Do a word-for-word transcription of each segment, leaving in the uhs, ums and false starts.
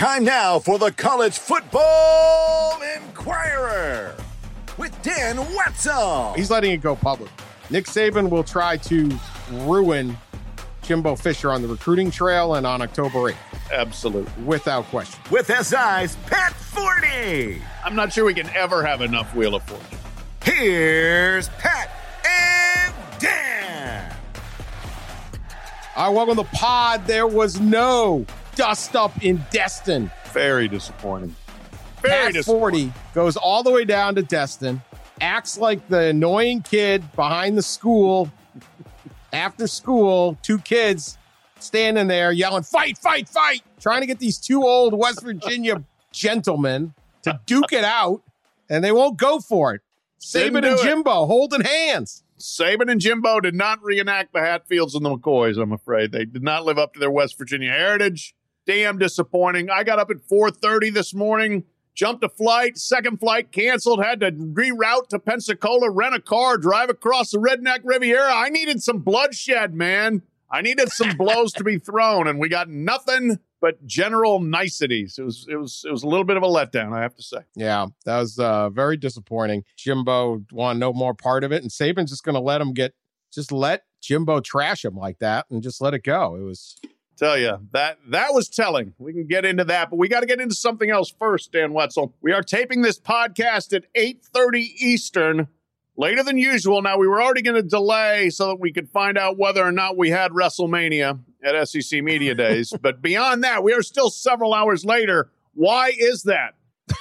Time now for the College Football Inquirer with Dan Wetzel. He's letting it go public. Nick Saban will try to ruin Jimbo Fisher on the recruiting trail and on October eighth. Absolutely. Without question. With S I's Pat Forney. I'm not sure we can ever have enough Wheel of Fortune. Here's Pat and Dan. All right, welcome to the pod. There was no dust up in Destin. Very disappointing. Very Pat disappointing. forty goes all the way down to Destin, acts like the annoying kid behind the school. After school, two kids standing there yelling, fight, fight, fight, trying to get these two old West Virginia gentlemen to duke it out, and they won't go for it. Saban and Jimbo holding hands. Saban and Jimbo did not reenact the Hatfields and the McCoys, I'm afraid. They did not live up to their West Virginia heritage. Damn disappointing. I got up at four thirty this morning, jumped a flight, second flight canceled, had to reroute to Pensacola, rent a car, drive across the Redneck Riviera. I needed some bloodshed, man. I needed some blows to be thrown, and we got nothing but general niceties. It was it was it was a little bit of a letdown, I have to say. Yeah, that was uh, very disappointing. Jimbo wanted no more part of it, and Saban's just going to let him get, just let Jimbo trash him like that and just let it go. It was... Tell you, that that was telling. We can get into that, but we got to get into something else first, Dan Wetzel. We are taping this podcast at eight thirty Eastern, later than usual. Now, we were already going to delay so that we could find out whether or not we had WrestleMania at S E C Media Days. But beyond that, we are still several hours later. Why is that?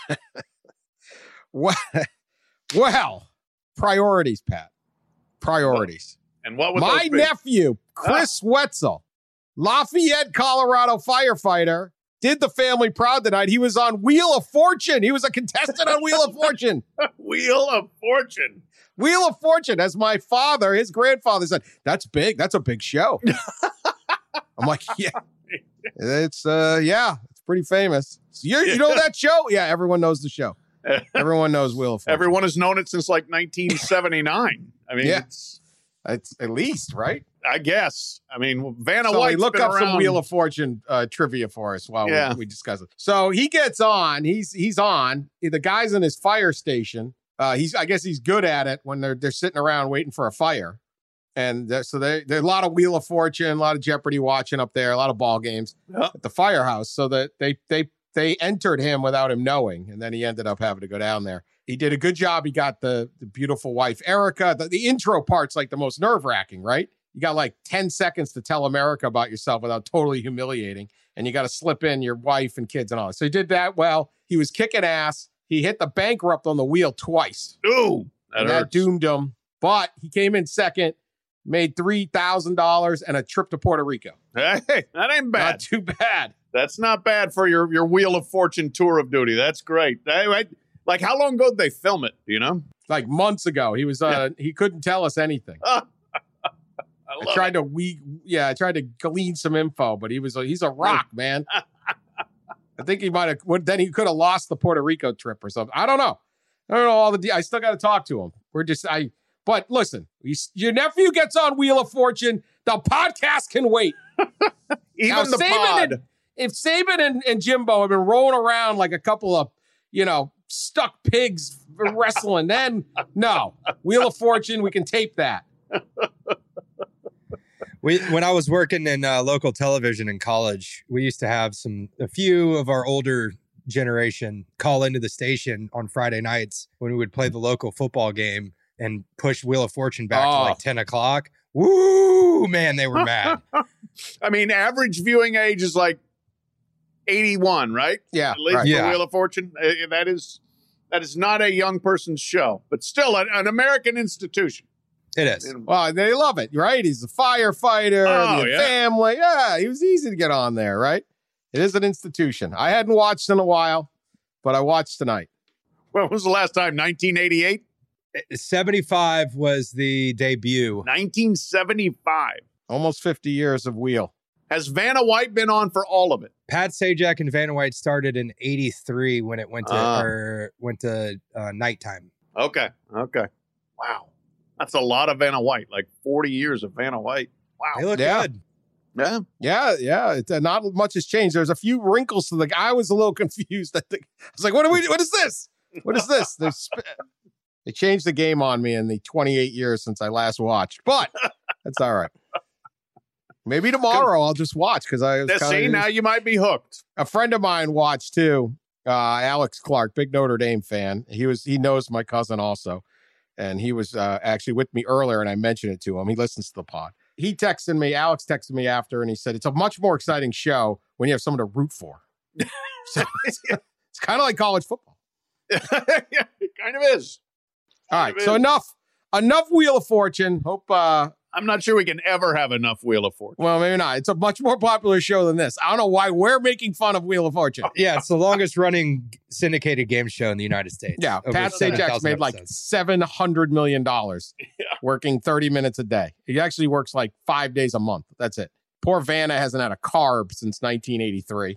Well, priorities, Pat. Priorities. And what was my nephew, Chris ah. Wetzel, Lafayette, Colorado firefighter, did the family proud tonight. He was on Wheel of Fortune. He was a contestant on Wheel of Fortune. Wheel of Fortune. Wheel of Fortune. As my father, his grandfather said, that's big. That's a big show. I'm like, yeah, it's, uh, yeah, it's pretty famous. So you you know that show? Yeah, everyone knows the show. Everyone knows Wheel of Fortune. Everyone has known it since like nineteen seventy-nine. I mean, yeah. it's, it's at least, right? I guess. I mean, Vanna so White's look been up around. some Wheel of Fortune uh, trivia for us while yeah. we, we discuss it. So he gets on. He's he's on. The guy's in his fire station. Uh, he's I guess he's good at it when they're they're sitting around waiting for a fire. And so there there's a lot of Wheel of Fortune, a lot of Jeopardy watching up there, a lot of ball games yep. at the firehouse. So that they they they entered him without him knowing, and then he ended up having to go down there. He did a good job. He got the, the beautiful wife, Erica. The, the intro part's like the most nerve-wracking, right? You got like ten seconds to tell America about yourself without totally humiliating. And you got to slip in your wife and kids and all that. So he did that well. He was kicking ass. He hit the bankrupt on the wheel twice. Ooh, that, and that doomed him. But he came in second, made three thousand dollars and a trip to Puerto Rico. Hey, that ain't bad. Not too bad. That's not bad for your, your Wheel of Fortune tour of duty. That's great. I, I, like, how long ago did they film it? Do you know? Like months ago. He was, uh, yeah. he couldn't tell us anything. Uh, I, I tried it. to we yeah, I tried to glean some info, but he was a, he's a rock, man. I think he might have then he could have lost the Puerto Rico trip or something. I don't know. I don't know all the de- I still got to talk to him. We're just I but listen, you, your nephew gets on Wheel of Fortune, the podcast can wait. Even now, the Saban pod. And, if Saban and, and Jimbo have been rolling around like a couple of, you know, stuck pigs wrestling, then no. Wheel of Fortune, we can tape that. We, when I was working in uh, local television in college, we used to have some a few of our older generation call into the station on Friday nights when we would play the local football game and push Wheel of Fortune back oh. to like ten o'clock. Woo, man, they were mad. I mean, average viewing age is like eighty-one, right? Yeah, at least right. for yeah. Wheel of Fortune. Uh, that is that is not a young person's show, but still an, an American institution. It is. Well, they love it, right? He's a firefighter, Oh, the yeah. family. Yeah, he was easy to get on there, right? It is an institution. I hadn't watched in a while, but I watched tonight. When was the last time? nineteen eighty-eight? seventy-five was the debut. nineteen seventy-five. Almost fifty years of Wheel. Has Vanna White been on for all of it? Pat Sajak and Vanna White started in eighty-three when it went to Ah. or went to uh, nighttime. Okay. Okay. Wow. That's a lot of Vanna White, like forty years of Vanna White. They Wow. look Yeah. good. Yeah. Yeah, yeah. It, uh, not much has changed. There's a few wrinkles to the. I was a little confused. I think I was like, "What are we? What is this? What is this?" There's, they changed the game on me in the twenty-eight years since I last watched, but that's all right. Maybe tomorrow I'll just watch because I was See, now you might be hooked. A friend of mine watched too. Uh, Alex Clark, big Notre Dame fan. He was. He knows my cousin also, and he was uh, actually with me earlier, and I mentioned it to him. He listens to the pod. He texted me, Alex texted me after, and he said, it's a much more exciting show when you have someone to root for. So it's, it's kind of like college football. Yeah, it kind of is. All right, so enough, enough Wheel of Fortune. Hope, uh, I'm not sure we can ever have enough Wheel of Fortune. Well, maybe not. It's a much more popular show than this. I don't know why we're making fun of Wheel of Fortune. Yeah, it's the longest running syndicated game show in the United States. Yeah, Over Pat Sajak made like seven hundred million dollars yeah. working thirty minutes a day. He actually works like five days a month. That's it. Poor Vanna hasn't had a carb since nineteen eighty-three,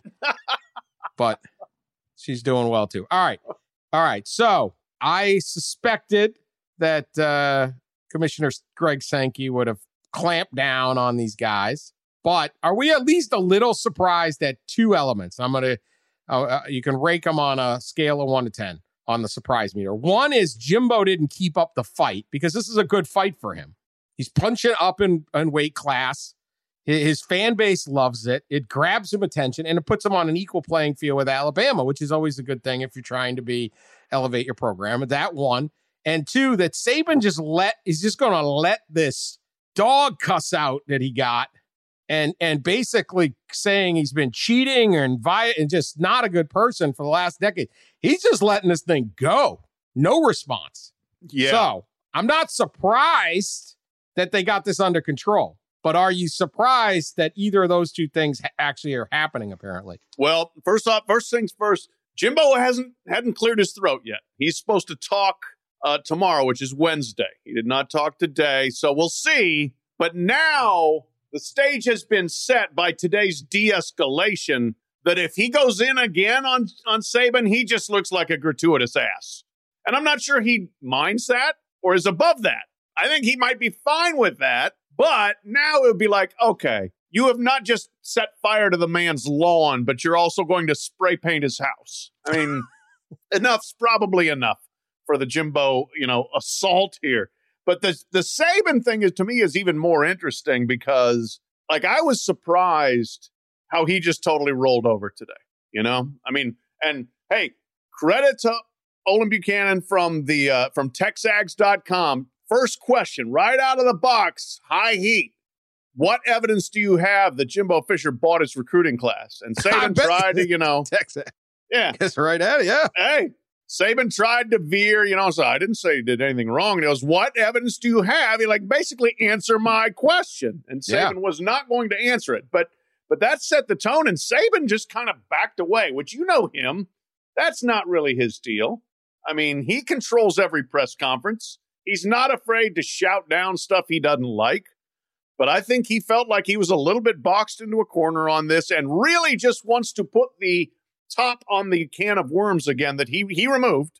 but she's doing well too. All right. All right. So I suspected that uh, Commissioner Greg Sankey would have clamped down on these guys, but are we at least a little surprised at two elements? I'm going to, uh, uh, you can rake them on a scale of one to ten on the surprise meter. One is Jimbo didn't keep up the fight because this is a good fight for him. He's punching up in, in weight class. His, his fan base loves it. It grabs him attention and it puts him on an equal playing field with Alabama, which is always a good thing if you're trying to be elevate your program. That one. And two, that Saban just let, is just going to let this dog cuss out that he got and and basically saying he's been cheating and, vi- and just not a good person for the last decade. He's just letting this thing go. No response. Yeah. So I'm not surprised that they got this under control. But are you surprised that either of those two things ha- actually are happening, apparently? Well, first off, first things first, Jimbo hasn't hadn't cleared his throat yet. He's supposed to talk uh, tomorrow, which is Wednesday. He did not talk today, so we'll see. But now the stage has been set by today's de-escalation that if he goes in again on, on Saban, he just looks like a gratuitous ass. And I'm not sure he minds that or is above that. I think he might be fine with that. But now it would be like, okay, you have not just set fire to the man's lawn, but you're also going to spray paint his house. I mean, enough's probably enough for the Jimbo, you know, assault here. But the the Saban thing is, to me, is even more interesting because, like, I was surprised how he just totally rolled over today. You know, I mean, and hey, credit to Olin Buchanan from the uh, from Texags dot com. First question, right out of the box, high heat. What evidence do you have that Jimbo Fisher bought his recruiting class? And Saban tried to, you know, Texas. Yeah, That's right at it. Yeah. Hey, Saban tried to veer, you know, so I didn't say he did anything wrong. And he goes, what evidence do you have? He like, basically answer my question. And Saban Yeah. was not going to answer it. But but that set the tone. And Saban just kind of backed away, which you know him. That's not really his deal. I mean, he controls every press conference. He's not afraid to shout down stuff he doesn't like. But I think he felt like he was a little bit boxed into a corner on this and really just wants to put the top on the can of worms again that he he removed.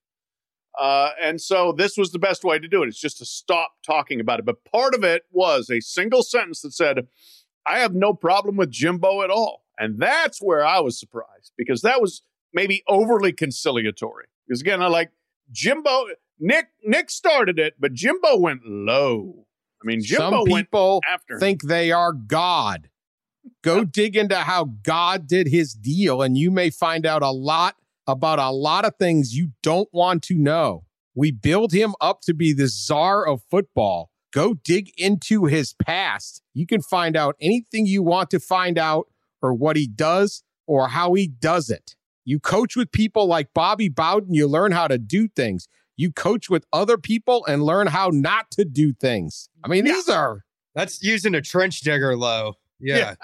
Uh, and so this was the best way to do it. It's just to stop talking about it. But part of it was a single sentence that said, I have no problem with Jimbo at all. And that's where I was surprised because that was maybe overly conciliatory. Because again, I like Jimbo, Nick, Nick started it, but Jimbo went low. I mean, Jimbo Some people went after him. think they are God. Go dig into how God did his deal, and you may find out a lot about a lot of things you don't want to know. We build him up to be the czar of football. Go dig into his past. You can find out anything you want to find out or what he does or how he does it. You coach with people like Bobby Bowden, you learn how to do things. You coach with other people and learn how not to do things. I mean, Yeah. these are... That's using a trench digger low. Yeah.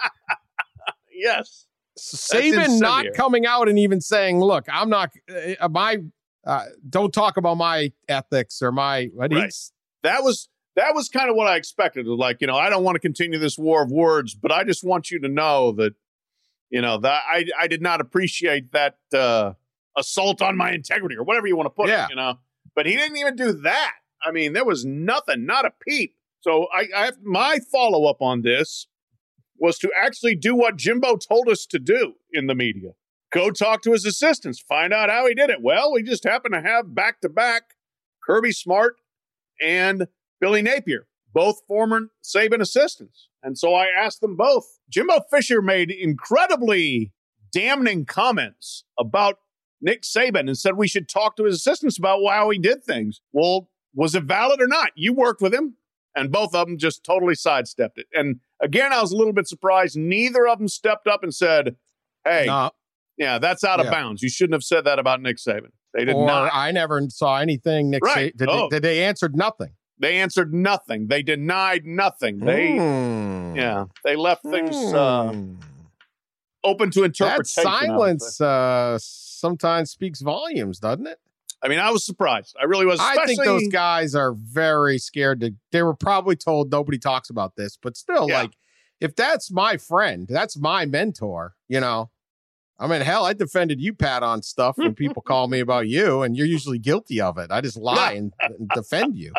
Yes. Saban not incendiary. coming out and even saying, look, I'm not, uh, my, uh, don't talk about my ethics or my, what Right. he's, That was that was kind of what I expected. It was like, you know, I don't want to continue this war of words, but I just want you to know that, you know, that I I did not appreciate that uh, assault on my integrity or whatever you want to put Yeah. it, you know. But he didn't even do that. I mean, there was nothing, not a peep. So I, I have my follow up on this. was to actually do what Jimbo told us to do in the media. Go talk to his assistants, find out how he did it. Well, we just happen to have back-to-back Kirby Smart and Billy Napier, both former Saban assistants. And so I asked them both. Jimbo Fisher made incredibly damning comments about Nick Saban and said we should talk to his assistants about how he did things. Well, was it valid or not? You worked with him, and both of them just totally sidestepped it. And again, I was a little bit surprised. Neither of them stepped up and said, hey, No. yeah, that's out of Yeah. bounds. You shouldn't have said that about Nick Saban. They did or not. I never saw anything. Nick Right. Sa- did, Oh. they, did they answered nothing? They answered nothing. They denied nothing. They, Hmm. yeah, they left things uh, Hmm. open to That interpretation. I would say. silence uh, sometimes speaks volumes, doesn't it? I mean, I was surprised. I really was. I think especially- those guys are very scared to. They were probably told nobody talks about this, but still, Yeah. like, if that's my friend, that's my mentor, you know. I mean, hell, I defended you, Pat, on stuff when people call me about you, and you're usually guilty of it. I just lie and, and defend you.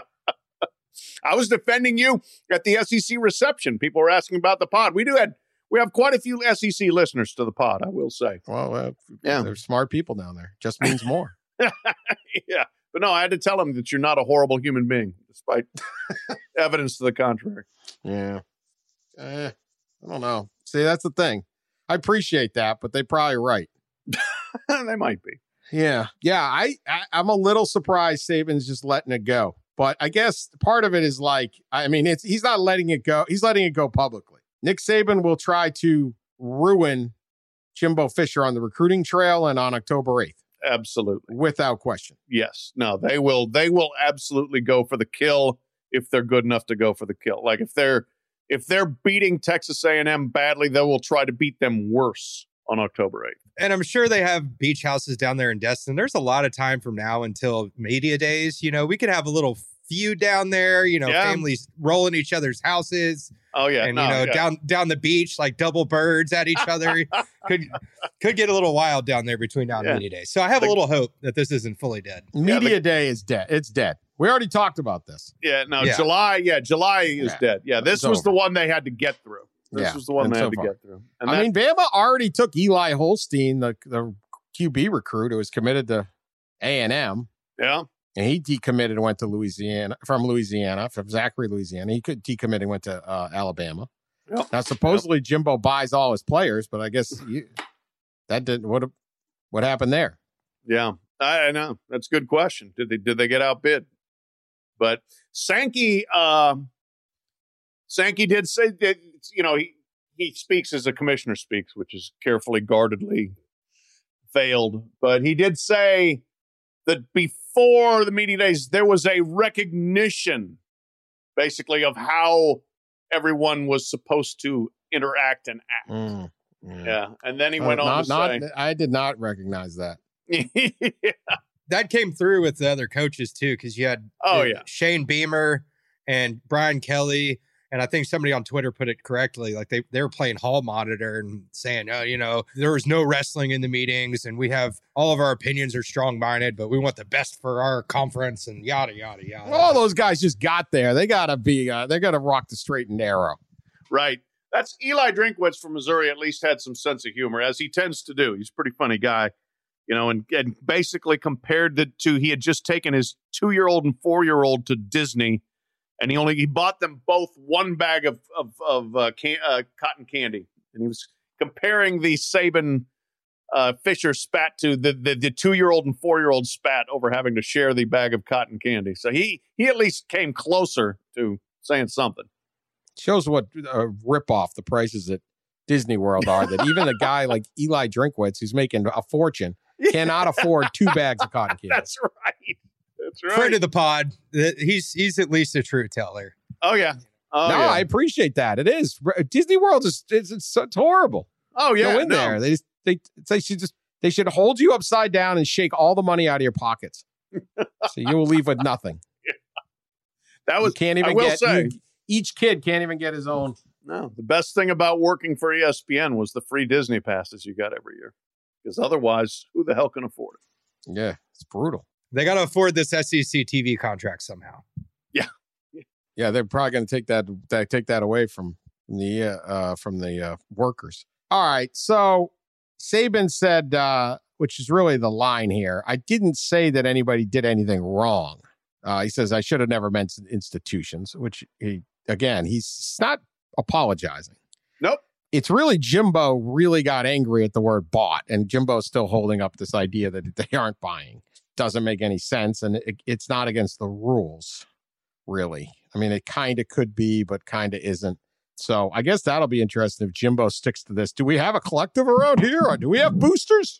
I was defending you at the S E C reception. People were asking about the pod. We do had we have quite a few S E C listeners to the pod, I will say. Well, uh, Yeah. they're smart people down there. Just means more. Yeah. But no, I had to tell them that you're not a horrible human being, despite evidence to the contrary. Yeah. Eh, I don't know. See, that's the thing. I appreciate that, but they're probably right. They might be. Yeah. Yeah. I, I, I'm a little surprised Saban's just letting it go. But I guess part of it is like, I mean, it's he's not letting it go. He's letting it go publicly. Nick Saban will try to ruin Jimbo Fisher on the recruiting trail and on October eighth. Absolutely. Without question. Yes. No, they will they will absolutely go for the kill if they're good enough to go for the kill. Like if they're if they're beating Texas A and M badly, they will try to beat them worse on October eighth. And I'm sure they have beach houses down there in Destin. There's a lot of time from now until media days. You know, we could have a little feud down there, you know, Yeah. families rolling each other's houses Oh yeah. and, no, you know, yeah. down down the beach like double birds at each other. could could get a little wild down there between now and Yeah. media day. So I have a little hope that this isn't fully dead. Media the- day is dead. It's dead. We already talked about this. Yeah, no, Yeah. July, yeah, July is Yeah. dead. Yeah, this It's was the over. one they had to get through. This Yeah, was the one and they so had to far. get through. And I that- mean, Bama already took Eli Holstein, the, the Q B recruit who was committed to A and M. yeah, And he decommitted and went to Louisiana, from Louisiana, from Zachary, Louisiana. He could decommitted and went to uh, Alabama. Yep. Now, supposedly Jimbo buys all his players, but I guess you, that didn't. What what happened there? yeah, I, I know. That's a good question. Did they did they get outbid? But Sankey, um, Sankey did say that, you know, he, he speaks as a commissioner speaks, which is carefully, guardedly veiled. But he did say that before the media days, there was a recognition, basically, of how everyone was supposed to interact and act. Mm, yeah. Yeah. And then he Uh, went on not, to not, say, I did not recognize that. That came through with the other coaches too, because you had Oh, uh, yeah. Shane Beamer and Brian Kelly. And I think somebody on Twitter put it correctly. Like they, they were playing hall monitor and saying, oh, you know, there was no wrestling in the meetings and we have all of our opinions are strong minded, but we want the best for our conference and yada, yada, yada. All those guys just got there. They gotta be. Uh, they gotta rock the straight and narrow. Right. That's Eli Drinkwitz from Missouri, at least had some sense of humor, as he tends to do. He's a pretty funny guy, you know, and, and basically compared it to, he had just taken his two-year-old and four-year-old to Disney, and he only, he bought them both one bag of, of, of uh, can, uh, cotton candy. And he was comparing the Saban uh, Fisher spat to the, the, the two-year-old and four-year-old spat over having to share the bag of cotton candy. So he, he at least came closer to saying something. Shows what a ripoff the prices at Disney World are. That even a guy like Eli Drinkwitz, who's making a fortune, cannot afford two bags of cotton candy. That's right. That's right. Friend of the pod, th- he's he's at least a truth teller. Oh yeah. Oh no, yeah. I appreciate that. It is Disney World is it's, it's, it's horrible. oh yeah. Go in no. there. They just, they they should just they should hold you upside down and shake all the money out of your pockets, so you will leave with nothing. That You was. can't even I will get say. you- each kid can't even get his own. No, the best thing about working for E S P N was the free Disney passes you got every year, because otherwise, who the hell can afford it? Yeah, it's brutal. They got to afford this S E C T V contract somehow. Yeah, they're probably going to take that, that take that away from from the uh, uh, from the uh, workers. All right, so Saban said, uh, which is really the line here, I didn't say that anybody did anything wrong. Uh, he says, I should have never mentioned institutions, which, he again, he's not apologizing. Nope. It's really Jimbo really got angry at the word bought, and Jimbo's still holding up this idea that they aren't buying. Doesn't make any sense, and it, it's not against the rules, really. I mean, it kind of could be, but kind of isn't. So I guess that'll be interesting if Jimbo sticks to this. Do we have a collective around here, or do we have boosters?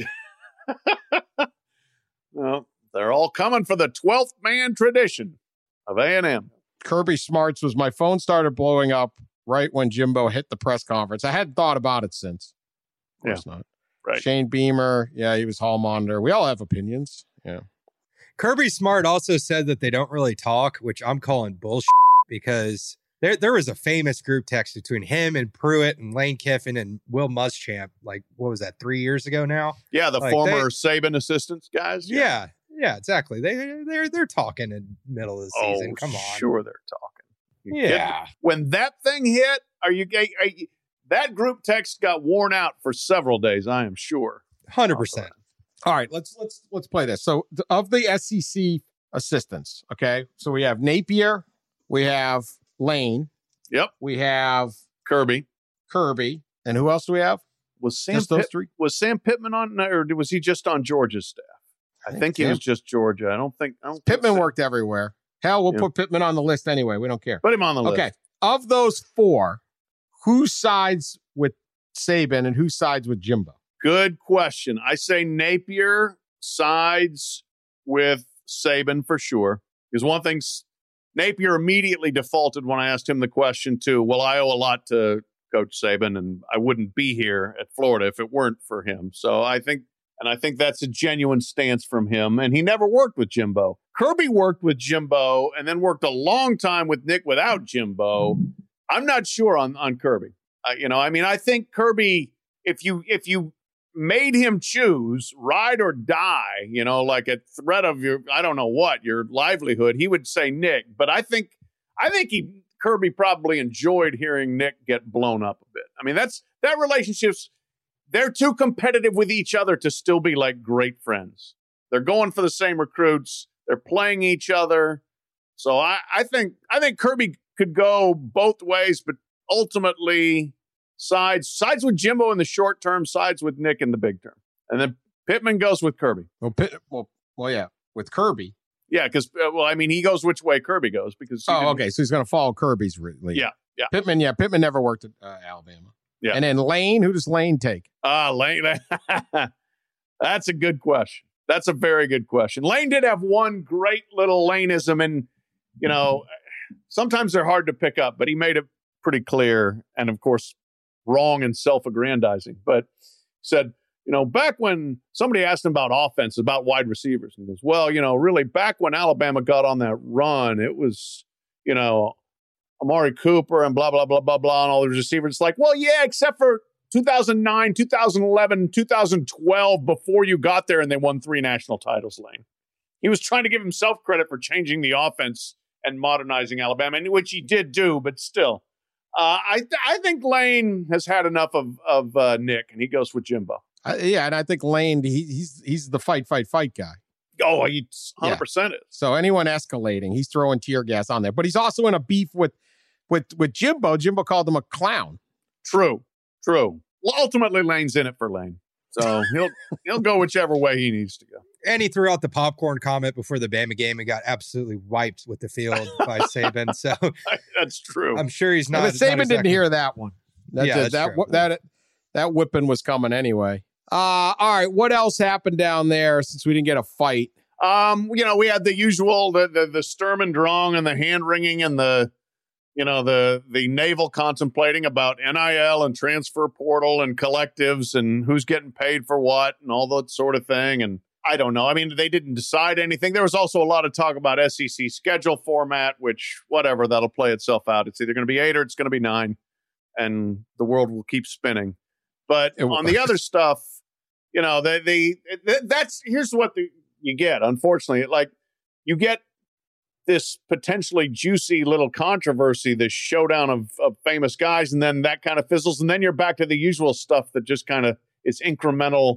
Well, they're all coming for the twelfth man tradition of A and M. Kirby Smarts was my phone started blowing up right when Jimbo hit the press conference. I hadn't thought about it since. Of course Yeah. not. Right. Shane Beamer, yeah, he was hall monitor. We all have opinions. Yeah. Kirby Smart also said that they don't really talk, which I'm calling bullshit, because there there was a famous group text between him and Pruitt and Lane Kiffin and Will Muschamp, like, what was that, three years ago now? Yeah, the Like, former they- Saban assistants guys. Yeah, yeah, exactly. They they're they're talking in the middle of the Oh, season. Come on. sure they're talking. You kidding? Yeah. When that thing hit, are you, are you that group text got worn out for several days, I am sure. one hundred percent. All right, let's let's let's play this. So th- of the S E C assistants, okay, so we have Napier, we have Lane, Yep. we have Kirby. Kirby, and who else do we have? Was Sam Just those Pitt- three? was Sam Pittman on, or was he just on Georgia's staff? I, I think, think he Sam- was just Georgia. I don't think I don't think Pittman Sam- worked everywhere. Hell, we'll Yeah. put Pittman on the list anyway. We don't care. Put him on the list. Okay, of those four, who sides with Saban and who sides with Jimbo? Good question. I say Napier sides with Saban for sure. Because one thing, Napier immediately defaulted when I asked him the question too. Well, I owe a lot to Coach Saban, and I wouldn't be here at Florida if it weren't for him. So I think, and I think that's a genuine stance from him. And he never worked with Jimbo. Kirby worked with Jimbo and then worked a long time with Nick without Jimbo. I'm not sure on on Kirby. Uh, you know, I mean, I think Kirby, if you if you made him choose ride or die, you know, like a threat of your, I don't know what, your livelihood, he would say Nick. But I think, I think he, Kirby probably enjoyed hearing Nick get blown up a bit. I mean, that's, that relationship's, they're too competitive with each other to still be like great friends. They're going for the same recruits. They're playing each other. So I, I think, I think Kirby could go both ways, but ultimately sides sides with Jimbo in the short term, sides with Nick in the big term, and then Pittman goes with Kirby. Well, Pitt, well, well, yeah, with Kirby. Yeah, because uh, well, I mean, he goes which way Kirby goes because he Oh, didn't- okay, so he's going to follow Kirby's re- lead. Yeah, yeah. Pittman, yeah, Pittman never worked at uh, Alabama. Yeah. And then Lane, who does Lane take? Ah, Lane. That's a good question. That's a very good question. Lane did have one great little Laneism, and you know, sometimes they're hard to pick up, but he made it pretty clear, and of course, wrong and self-aggrandizing. But said, you know, back when somebody asked him about offense, about wide receivers, and he goes, well, you know, really back when Alabama got on that run, it was, you know, Amari Cooper and blah, blah, blah, blah, blah, and all the receivers. It's like, well, yeah, except for two thousand nine, two thousand eleven, two thousand twelve, before you got there and they won three national titles, Lane. He was trying to give himself credit for changing the offense and modernizing Alabama, which he did do, but still. Uh, I th- I think Lane has had enough of of uh, Nick, and he goes with Jimbo. Uh, yeah, and I think Lane, he, he's he's the fight, fight, fight guy. Oh, he one hundred percent is. So anyone escalating, he's throwing tear gas on there. But he's also in a beef with with with Jimbo. Jimbo called him a clown. True, true. Well, ultimately, Lane's in it for Lane, so he'll he'll go whichever way he needs to go. And he threw out the popcorn comment before the Bama game and got absolutely wiped with the field by Saban. So That's true. I'm sure he's not. But Saban not didn't exactly- hear that one. That, Yeah, that, that's that, true. that, that whipping was coming anyway. Uh, all right, what else happened down there since we didn't get a fight? Um, you know, we had the usual, the the, the Sturm and Drang and the hand wringing and the, you know, the the navel contemplating about N I L and transfer portal and collectives and who's getting paid for what and all that sort of thing. And I don't know. I mean, they didn't decide anything. There was also a lot of talk about S E C schedule format, which whatever, that'll play itself out. It's either going to be eight or it's going to be nine, and the world will keep spinning. But It will. on the other stuff, you know, they, they, that's, here's what the, you get, unfortunately. Like, you get this potentially juicy little controversy, this showdown of, of famous guys, and then that kind of fizzles, and then you're back to the usual stuff that just kind of is incremental,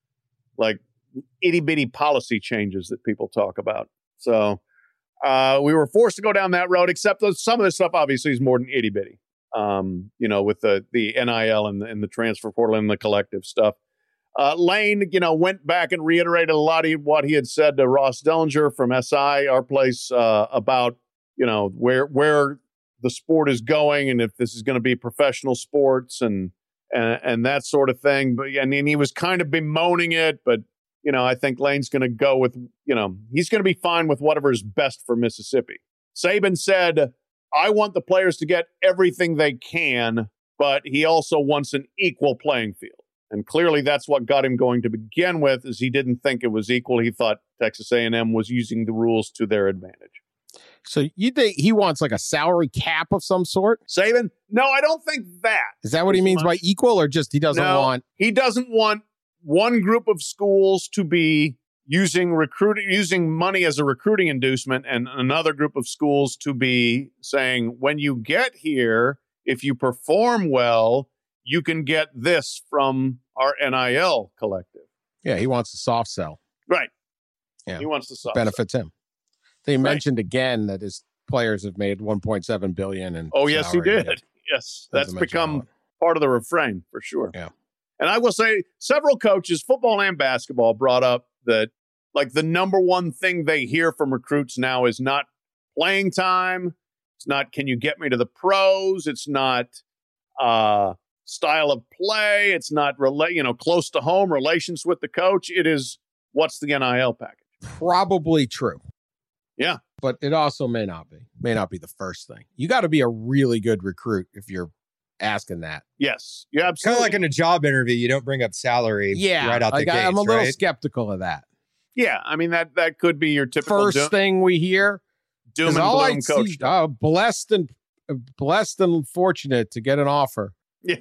like itty bitty policy changes that people talk about. So uh, we were forced to go down that road, except that some of this stuff obviously is more than itty bitty. Um, you know, with the the N I L and the, and the transfer portal and the collective stuff. Uh, Lane, you know, went back and reiterated a lot of what he had said to Ross Dellinger from S I, our place, uh, about, you know, where where the sport is going and if this is going to be professional sports and, and and that sort of thing. But I mean, he was kind of bemoaning it, but, you know, I think Lane's going to go with, you know, he's going to be fine with whatever is best for Mississippi. Saban said, I want the players to get everything they can, but he also wants an equal playing field. And clearly that's what got him going to begin with, is he didn't think it was equal. He thought Texas A and M was using the rules to their advantage. So you think he wants like a salary cap of some sort? Saban? No, I don't think that. Is that what he means by equal, or just he doesn't no, want? He doesn't want one group of schools to be using recruiting, using money as a recruiting inducement, and another group of schools to be saying, when you get here, if you perform well, you can get this from our N I L collective. Yeah, he wants the soft sell. Right. Yeah. He wants the soft benefits sell. him. They Right. mentioned again that his players have made one point seven billion dollars. Oh, yes, he did. Yes, that's become part of the refrain for sure. Yeah. And I will say several coaches, football and basketball, brought up that like the number one thing they hear from recruits now is not playing time. It's not, can you get me to the pros? It's not uh, style of play. It's not, rela- you know, close to home relations with the coach. It is, what's the N I L package? Probably true. Yeah. But it also may not be. May not be the first thing. You got to be a really good recruit if you're asking that. Yes. Yeah, Kind absolutely. of like in a job interview, you don't bring up salary Yeah. right out like the I, gates, I'm a little right? skeptical of that. Yeah. I mean, that that could be your typical First doom, thing we hear. doom and all gloom I coach. see, talk. uh, blessed and uh, blessed and fortunate to get an offer. Yeah.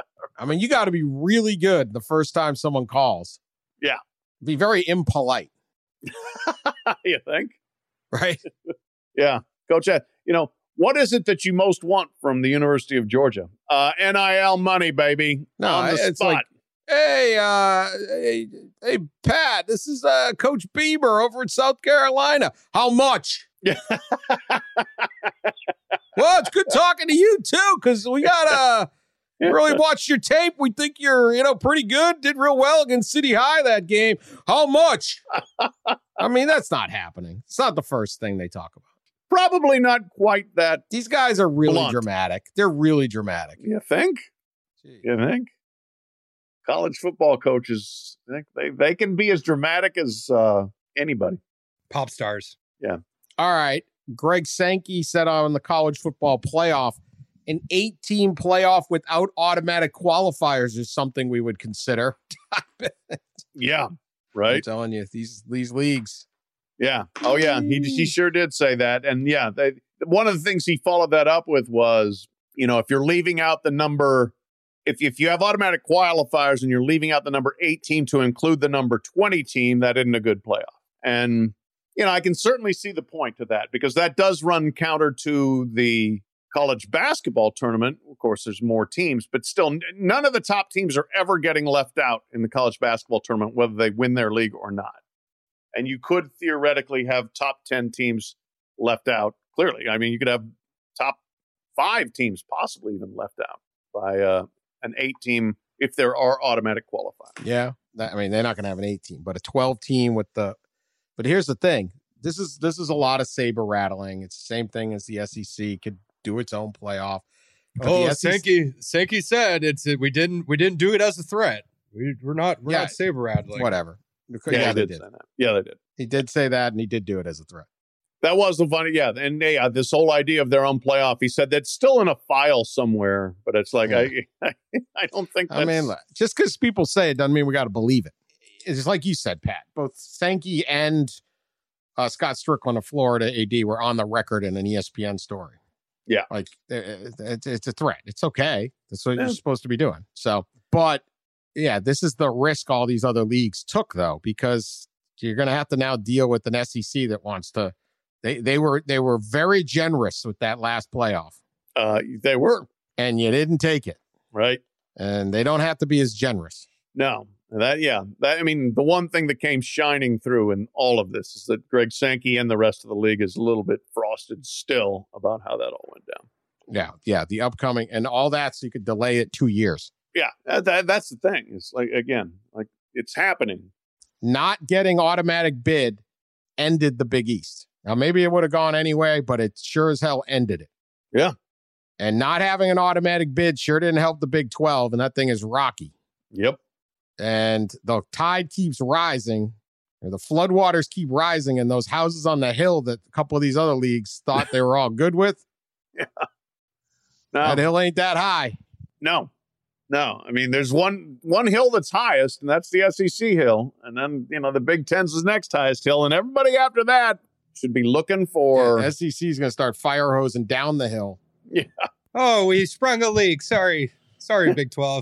I mean, you got to be really good the first time someone calls. Yeah. Be very impolite, You think? right? Yeah. Coach, uh, you know, what is it that you most want from the University of Georgia? Uh, N I L money, baby. No, on the it's spot. like, hey, uh, hey, hey, Pat, this is uh, Coach Bieber over in South Carolina. How much? Yeah. Well, it's good talking to you too, because we got uh, really watched your tape. We think you're, you know, pretty good. Did real well against City High that game. How much? I mean, that's not happening. It's not the first thing they talk about. Probably not quite that. These guys are really Blunt. dramatic. They're really dramatic. You think? Gee. You think? College football coaches, they they, they can be as dramatic as uh, anybody. Pop stars. All right. Greg Sankey said on the college football playoff, an eight-team playoff without automatic qualifiers is something we would consider. Yeah. I'm Right? telling you, these these leagues. Yeah. Oh, yeah. He he sure did say that. And yeah, they, one of the things he followed that up with was, you know, if you're leaving out the number, if if you have automatic qualifiers and you're leaving out the number eight team to include the number twenty team, that isn't a good playoff. And, you know, I can certainly see the point to that, because that does run counter to the college basketball tournament. Of course, there's more teams, but still n- none of the top teams are ever getting left out in the college basketball tournament, whether they win their league or not. And you could theoretically have top ten teams left out. Clearly, I mean, you could have top five teams possibly even left out by uh, an eight team if there are automatic qualifiers. Yeah. That, I mean, they're not going to have an eight team, but a twelve team with the. But here's the thing. This is this is a lot of saber rattling. It's the same thing as the S E C could do its own playoff. But Oh, the S E C Sankey, Sankey said it's we didn't we didn't do it as a threat. We, we're not we're Yeah. not saber rattling. whatever. Yeah, Yeah, they they did did. say that. Yeah, they did. He did say that, and he did do it as a threat. That was the funny, yeah. And yeah, this whole idea of their own playoff, he said that's still in a file somewhere, but it's like, I, I don't think that's. I mean, look, just because people say it doesn't mean we got to believe it. It's like you said, Pat. Both Sankey and uh, Scott Strickland of Florida A D were on the record in an E S P N story. Yeah. Like, it, it's, it's a threat. It's okay. That's what Yeah. you're supposed to be doing. So, but yeah, this is the risk all these other leagues took, though, because you're going to have to now deal with an S E C that wants to They they were they were very generous with that last playoff. Uh, they were. And you didn't take it. Right. And they don't have to be as generous. No. That yeah. That I mean, the one thing that came shining through in all of this is that Greg Sankey and the rest of the league is a little bit frosted still about how that all went down. Yeah, yeah. The upcoming and all that, so you could delay it two years. Yeah, that, that, that's the thing. It's like, again, like it's happening. Not getting automatic bid ended the Big East. Now, maybe it would have gone anyway, but it sure as hell ended it. Yeah. And not having an automatic bid sure didn't help the Big twelve, and that thing is rocky. Yep. And the tide keeps rising, or the floodwaters keep rising, and those houses on the hill that a couple of these other leagues thought they were all good with, yeah. No. That hill ain't that high. No. No, I mean, there's one one hill that's highest, and that's the S E C hill. And then, you know, the Big Ten's the next highest hill. And everybody after that should be looking for... Yeah, S E C is going to start fire hosing down the hill. Yeah. Oh, we sprung a leak. Sorry. Sorry, Big twelve.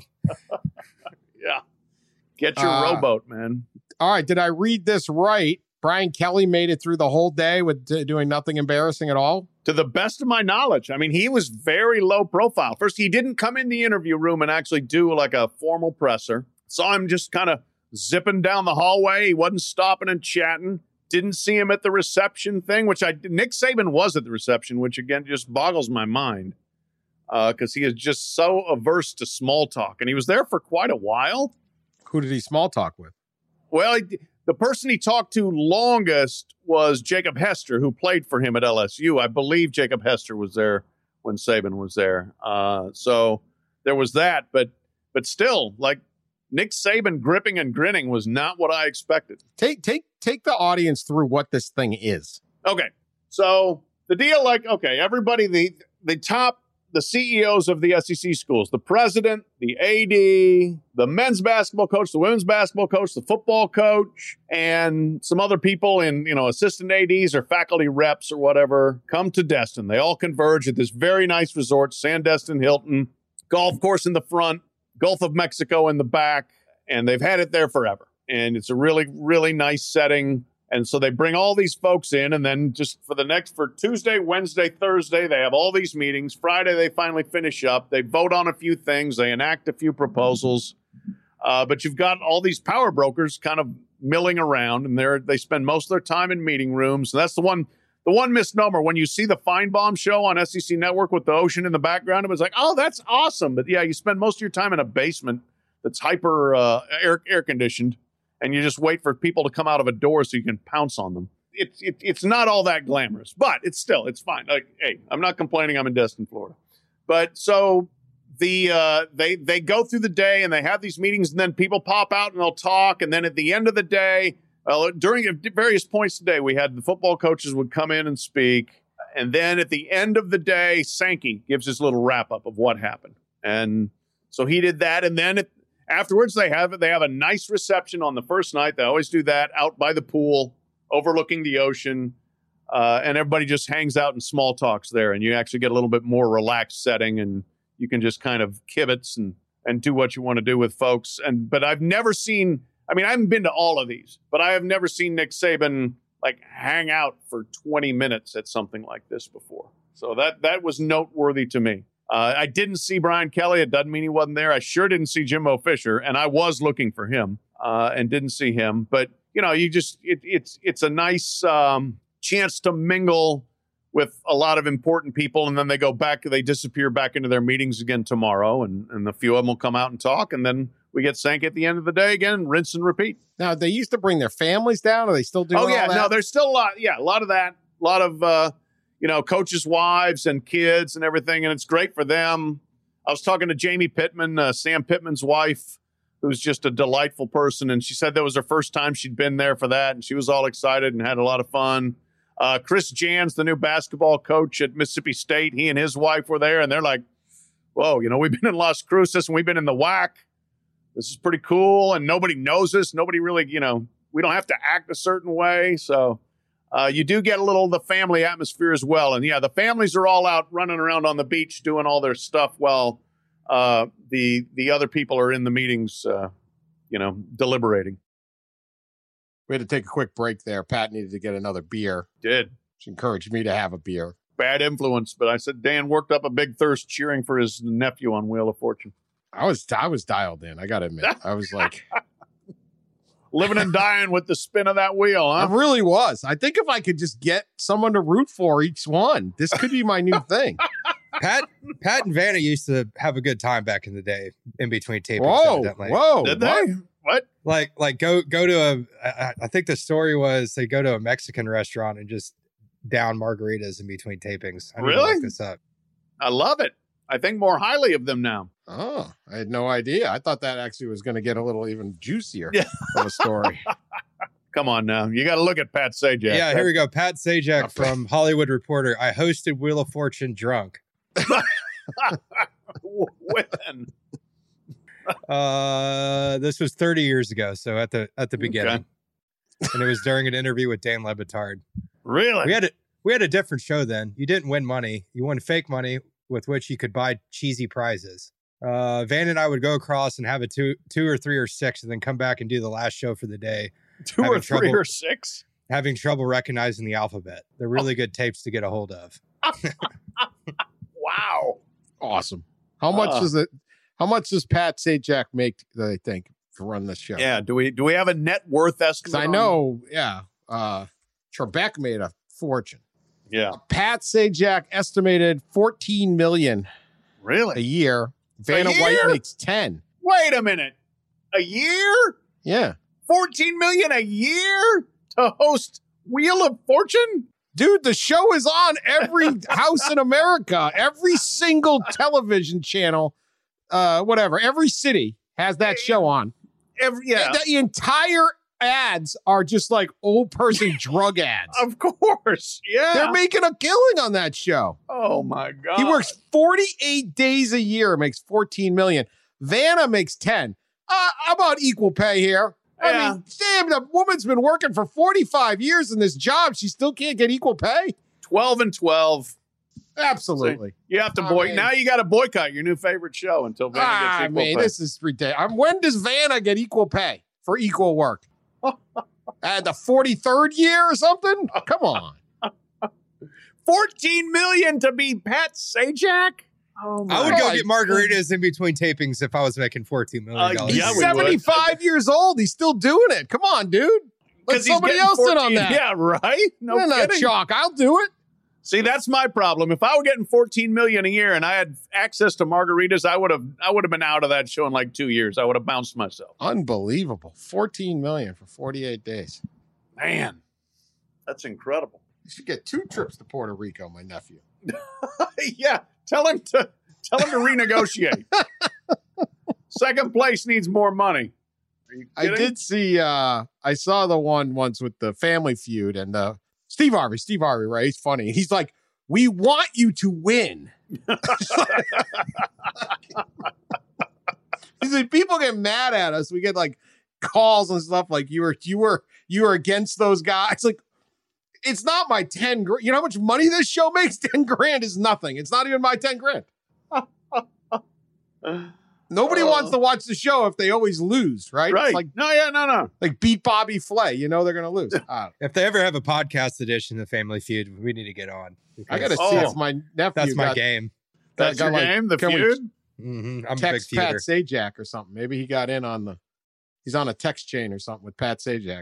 Yeah. Get your uh, rowboat, man. All right. Did I read this right? Brian Kelly made it through the whole day with uh, doing nothing embarrassing at all? To the best of my knowledge. I mean, he was very low profile. First, he didn't come in the interview room and actually do like a formal presser. Saw him just kind of zipping down the hallway. He wasn't stopping and chatting. Didn't see him at the reception thing, which I Nick Saban was at the reception, which again just boggles my mind because uh, he is just so averse to small talk. And he was there for quite a while. Who did he small talk with? Well, he, the person he talked to longest was Jacob Hester, who played for him at L S U. I believe Jacob Hester was there when Saban was there. Uh, so there was that. But but still, like, Nick Saban gripping and grinning was not what I expected. Take take take the audience through what this thing is. Okay. So the deal, like, okay, everybody, the the top, the C E Os of the S E C schools, the president, the A D, the men's basketball coach, the women's basketball coach, the football coach, and some other people in, you know, assistant A Ds or faculty reps or whatever, come to Destin. They all converge at this very nice resort, Sandestin Hilton, golf course in the front, Gulf of Mexico in the back, and they've had it there forever. And it's a really, really nice setting. And so they bring all these folks in, and then just for the next, for Tuesday, Wednesday, Thursday, they have all these meetings. Friday, they finally finish up. They vote on a few things. They enact a few proposals. Uh, but you've got all these power brokers kind of milling around, and they're, they spend most of their time in meeting rooms. And that's the one, the one misnomer. When you see the Feinbaum show on S E C Network with the ocean in the background, it was like, oh, that's awesome. But yeah, you spend most of your time in a basement that's hyper uh, air, air conditioned. And you just wait for people to come out of a door so you can pounce on them. It's it, it's not all that glamorous, but it's still, it's fine. Like, hey, I'm not complaining. I'm in Destin, Florida. But so the uh, they they go through the day and they have these meetings, and then people pop out and they'll talk. And then at the end of the day, uh, during various points today, we had the football coaches would come in and speak. And then at the end of the day, Sankey gives his little wrap up of what happened. And so he did that. And then it, afterwards, they have they have a nice reception on the first night. They always do that out by the pool, overlooking the ocean, uh, and everybody just hangs out and small talks there. And you actually get a little bit more relaxed setting, and you can just kind of kibitz and and do what you want to do with folks. And but I've never seen. I mean, I haven't been to all of these, but I have never seen Nick Saban like hang out for twenty minutes at something like this before. So that that was noteworthy to me. Uh, I didn't see Brian Kelly. It doesn't mean he wasn't there. I sure didn't see Jimbo Fisher, and I was looking for him uh, and didn't see him. But, you know, you just it, it's it's a nice um, chance to mingle with a lot of important people, and then they go back, they disappear back into their meetings again tomorrow, and, and a few of them will come out and talk, and then we get Sankey at the end of the day again, rinse and repeat. Now, they used to bring their families down. Are they still doing Oh, yeah. all that? No, there's still a lot. Yeah, a lot of that. A lot of... Uh, you know, coaches' wives and kids and everything, and it's great for them. I was talking to Jamie Pittman, uh, Sam Pittman's wife, who's just a delightful person, and she said that was her first time she'd been there for that, and she was all excited and had a lot of fun. Uh, Chris Jans, the new basketball coach at Mississippi State, he and his wife were there, and they're like, whoa, you know, we've been in Las Cruces, and we've been in the W A C. This is pretty cool, and nobody knows us. Nobody really, you know, we don't have to act a certain way, so... Uh, you do get a little of the family atmosphere as well. And, yeah, the families are all out running around on the beach doing all their stuff while uh, the the other people are in the meetings, uh, you know, deliberating. We had to take a quick break there. Pat needed to get another beer. Did. She encouraged me to have a beer. Bad influence, but I said Dan worked up a big thirst cheering for his nephew on Wheel of Fortune. I was I was dialed in. I got to admit. I was like... Living and dying with the spin of that wheel, huh? I really was. I think if I could just get someone to root for each one, this could be my new thing. Pat Pat and Vanna used to have a good time back in the day in between tapings. Whoa, evidently. whoa. Did what? they? What? Like, like go go to a. I, I think the story was they go to a Mexican restaurant and just down margaritas in between tapings. I need to Really? look this up. I love it. I think more highly of them now. Oh, I had no idea. I thought that actually was going to get a little even juicier Yeah. of a story. Come on now. You got to look at Pat Sajak. Yeah, here we go. Pat Sajak Oh, from Hollywood Reporter. I hosted Wheel of Fortune drunk. When? Uh, this was thirty years ago, so at the at the beginning, Okay. and it was during an interview with Dan Le Batard. Really? We had a we had a different show then. You didn't win money; you won fake money with which you could buy cheesy prizes. Uh, Van and I would go across and have a two two or three or six, and then come back and do the last show for the day, Two having or three trouble- or six? having trouble recognizing the alphabet. They're really good tapes to get a hold of. Wow. Awesome. How much Uh. does it? How much does Pat Sajak make? I think to run this show. Yeah. Do we do we have a net worth estimate? because I on- know. Yeah, uh, Trebek made a fortune. Yeah. Pat Sajak estimated fourteen million a Really? year. Vanna year? White makes ten. Wait a minute. A year? Yeah, fourteen million a year to host Wheel of Fortune? dude, the show is on every house in America. Every single television channel, uh, whatever. Every city has that show on. Every, yeah. The, the entire ads are just like old person drug ads. Of course. Yeah. They're making a killing on that show. oh my God. He works forty-eight days a year, makes fourteen million. Vanna makes ten. Uh, how about equal pay here? I Yeah. mean, damn, the woman's been working for forty-five years in this job. She still can't get equal pay? twelve and twelve. Absolutely. You have to I boy. mean- Now you got to boycott your new favorite show until Vanna Ah, gets equal man, pay. this is ridiculous. Um, when does Vanna get equal pay for equal work? At the forty-third year or something? Come on. fourteen million to be Pat Sajak? Oh my I would Oh, go I- get margaritas in between tapings if I was making fourteen million dollars. Uh, He's yeah, we would. seventy-five years old. He's still doing it. Come on, dude. Let 'Cause he's somebody getting else in on fourteen that. Yeah, right? No You're not kidding. chalk. I'll do it. See, that's my problem. If I were getting fourteen million a year and I had access to margaritas, I would have I would have been out of that show in like two years. I would have bounced myself. Unbelievable. fourteen million for forty-eight days. Man, that's incredible. You should get two trips to Puerto Rico, my nephew. Yeah, tell him to tell him to renegotiate. Second place needs more money. Are you I kidding? did see uh I saw the one once with the Family Feud and uh Steve Harvey, Steve Harvey, right? He's funny. He's like, "We want you to win." He's like, people get mad at us. We get like calls and stuff like you were you were you were against those guys. Like, it's not my ten grand. You know how much money this show makes? ten grand is nothing. It's not even my ten grand. Nobody Oh. wants to watch the show if they always lose, right? Right. It's like no, yeah, no, no. like beat Bobby Flay. You know they're gonna lose. Uh, If they ever have a podcast edition of Family Feud, we need to get on. I gotta Oh. see if my nephew That's my got, game. That's got, your like, game, the can we feud. hmm I'm a big text Pat feuder. Sajak or something. Maybe he got in on the. He's on a text chain or something with Pat Sajak.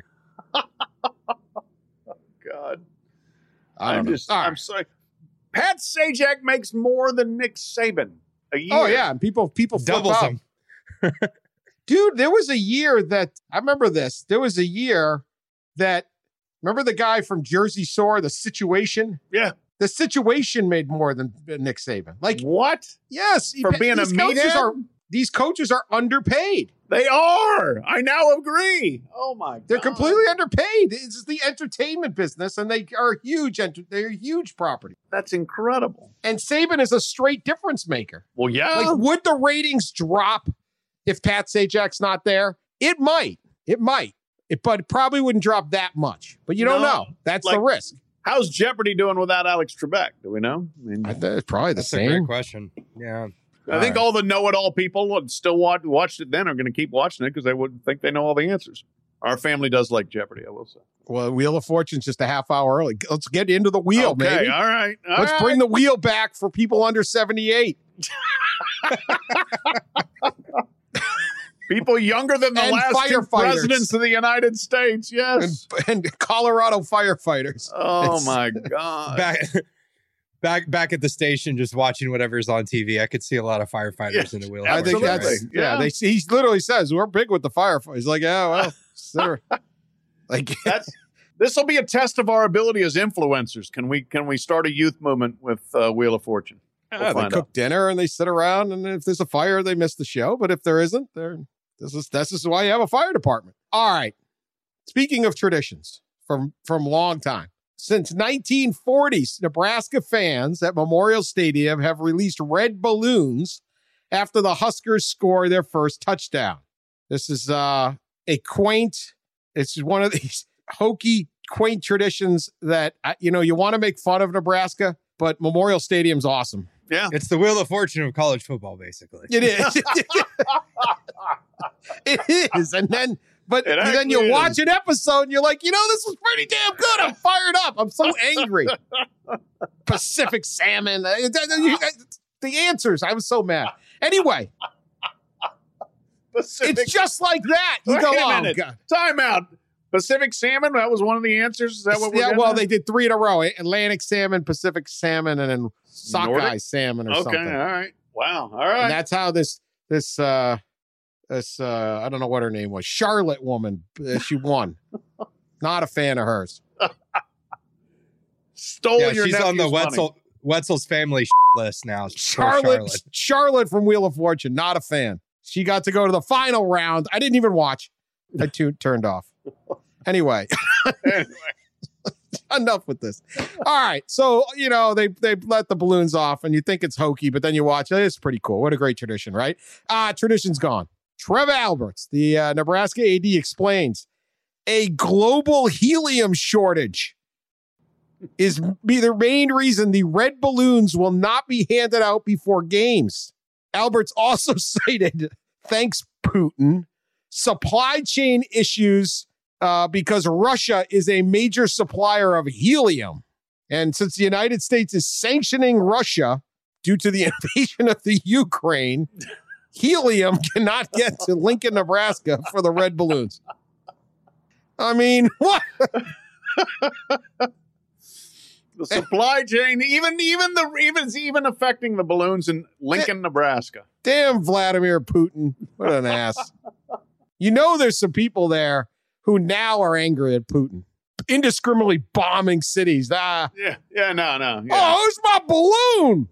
God, I don't I'm know. just, All right. I'm sorry. Pat Sajak makes more than Nick Saban a year. Oh yeah, and people people flip Doubles out. them. Dude, there was a year that I remember this. There was a year that remember the guy from Jersey Shore, the Situation. Yeah. The Situation made more than Nick Saban. Like, What? yes, he For pa- being a these coaches meathead? are these coaches are underpaid. They are. I now agree. Oh my God. They're completely underpaid. It's the entertainment business, and they are huge. Enter- they're a huge property. That's incredible. And Saban is a straight difference maker. Well, yeah. Like, would the ratings drop if Pat Sajak's not there? It might. It might. It, but it probably wouldn't drop that much. But you don't No. know. That's Like- the risk. How's Jeopardy doing without Alex Trebek? Do we know? I mean, I think it's probably the That's a great same. question. Yeah. I think all the know-it-all people would still watch, watched it then are going to keep watching it because they would think they know all the answers. Our family does like Jeopardy, I will say. Well, Wheel of Fortune's just a half hour early. Let's get into the wheel, okay, baby. all right. all Let's right. bring the wheel back for people under seventy-eight. People younger than the And last two firefighters. presidents of the United States. Yes. And, and Colorado firefighters. Oh, It's- my God. Back, back, back at the station, just watching whatever's on T V. I could see a lot of firefighters Yes, in the wheel. I think Absolutely. that's, yeah, Yeah. they, he literally says, we're big with the firefighters. He's like, yeah, well, sir. Like, That's this will be a test of our ability as influencers. Can we can we start a youth movement with uh, Wheel of Fortune? We'll yeah, they find cook out. dinner and they sit around, and if there's a fire, they miss the show. But if there isn't, they're, this is this is why you have a fire department. All right. Speaking of traditions from from long time, since nineteen forties, Nebraska fans at Memorial Stadium have released red balloons after the Huskers score their first touchdown. This is uh, a quaint. It's one of these hokey, quaint traditions that uh, you know you want to make fun of Nebraska, but Memorial Stadium's awesome. Yeah. It's the Wheel of Fortune of college football, basically. It is. It is. And then, but It then you actually watch is. an episode and you're like, you know, this was pretty damn good. I'm fired up. I'm so angry. Pacific salmon. Uh, th- th- you- uh, The answers. I was so mad. Anyway, Pacific. it's just like that. You Wait go, a oh, minute. God. Time out. Pacific salmon. That was one of the answers. Is that what we're Yeah, getting well, at? they did three in a row. Atlantic salmon, Pacific salmon, and then sockeye Nordic? salmon or Okay. something. All right. Wow. All And right. that's how this this uh this uh I don't know what her name was, Charlotte woman, uh, she won. Not a fan of hers. Stole Yeah, your she's on the nephew's money. Wetzel Wetzel's family list now. Poor Charlotte, Charlotte. Charlotte from Wheel of Fortune, not a fan. She got to go to the final round. I didn't even watch. I tu- turned off. Anyway, Anyway. enough with this. All right, so you know they they let the balloons off, and you think it's hokey, but then you watch it. It's pretty cool. What a great tradition, right? Ah, tradition's gone. Trev Alberts, the uh, Nebraska A D, explains a global helium shortage is be the main reason the red balloons will not be handed out before games. Alberts also cited, thanks Putin, supply chain issues uh, because Russia is a major supplier of helium. And since the United States is sanctioning Russia due to the invasion of the Ukraine, helium cannot get to Lincoln, Nebraska for the red balloons. I mean, what? The supply chain, even even the even it's even affecting the balloons in Lincoln, Nebraska. Damn Vladimir Putin. What an ass. You know there's some people there who now are angry at Putin. Indiscriminately bombing cities. Ah, Yeah, yeah, no, no. Yeah. oh, who's my balloon?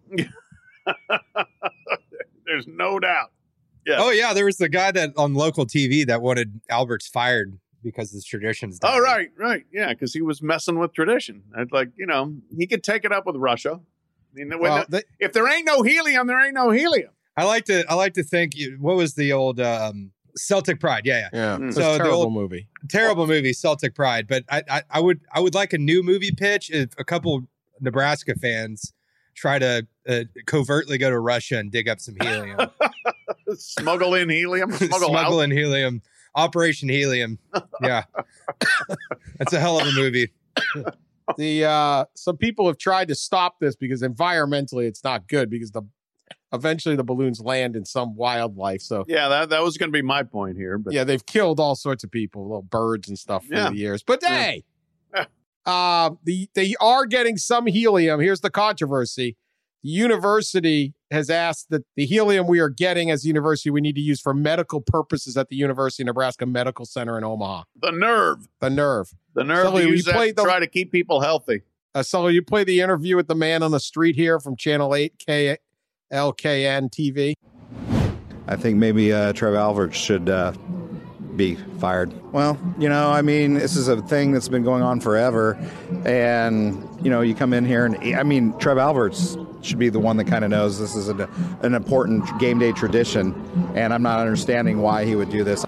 There's no doubt. Yeah. Oh yeah, there was the guy that on local T V that wanted Alberts fired because his traditions. Oh, died. right, right. Yeah, because he was messing with tradition. I'd like, you know, he could take it up with Russia. I mean, when Well, the- they- if there ain't no helium, there ain't no helium. I like to. I like to think. What was the old um, Celtic Pride? Yeah, yeah. yeah, Mm. it's So a the terrible old- movie. Terrible movie, Celtic Pride. But I, I, I would, I would like a new movie pitch if a couple Nebraska fans try to uh, covertly go to Russia and dig up some helium, Smuggle in helium, smuggle, smuggle out. in helium, Operation Helium. Yeah, that's a hell of a movie. The uh, some people have tried to stop this because environmentally it's not good because the eventually the balloons land in some wildlife. So Yeah, that, that was going to be my point here. But yeah, they've killed all sorts of people, little birds and stuff through Yeah. the years. But Yeah. hey, uh, the they are getting some helium. Here's the controversy. The university has asked that the helium we are getting as a university, we need to use for medical purposes at the University of Nebraska Medical Center in Omaha. the nerve, The nerve. the nerve Sully, to you use that played to the- try to keep people healthy. Uh, so you play the interview with the man on the street here from Channel eight K L K N T V. I think maybe uh, Trev Alberts should uh, be fired. Well, you know, I mean, this is a thing that's been going on forever. And, you know, you come in here and, I mean, Trev Alberts should be the one that kind of knows this is an, an important game day tradition. And I'm not understanding why he would do this.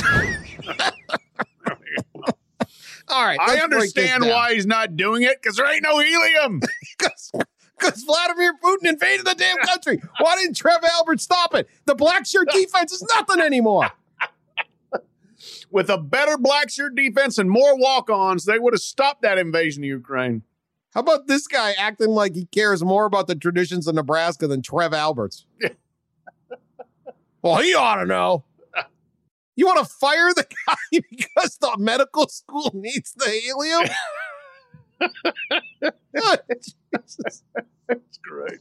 All right. I let's break this understand down. why he's not doing it because there ain't no helium. Because Vladimir Putin invaded the damn country. Why didn't Trev Alberts stop it? The black shirt defense is nothing anymore. with a better black shirt defense and more walk-ons, they would have stopped that invasion of Ukraine. How about this guy acting like he cares more about the traditions of Nebraska than Trev Alberts? Well, he ought to know. You want to fire the guy because the medical school needs the helium? That's great.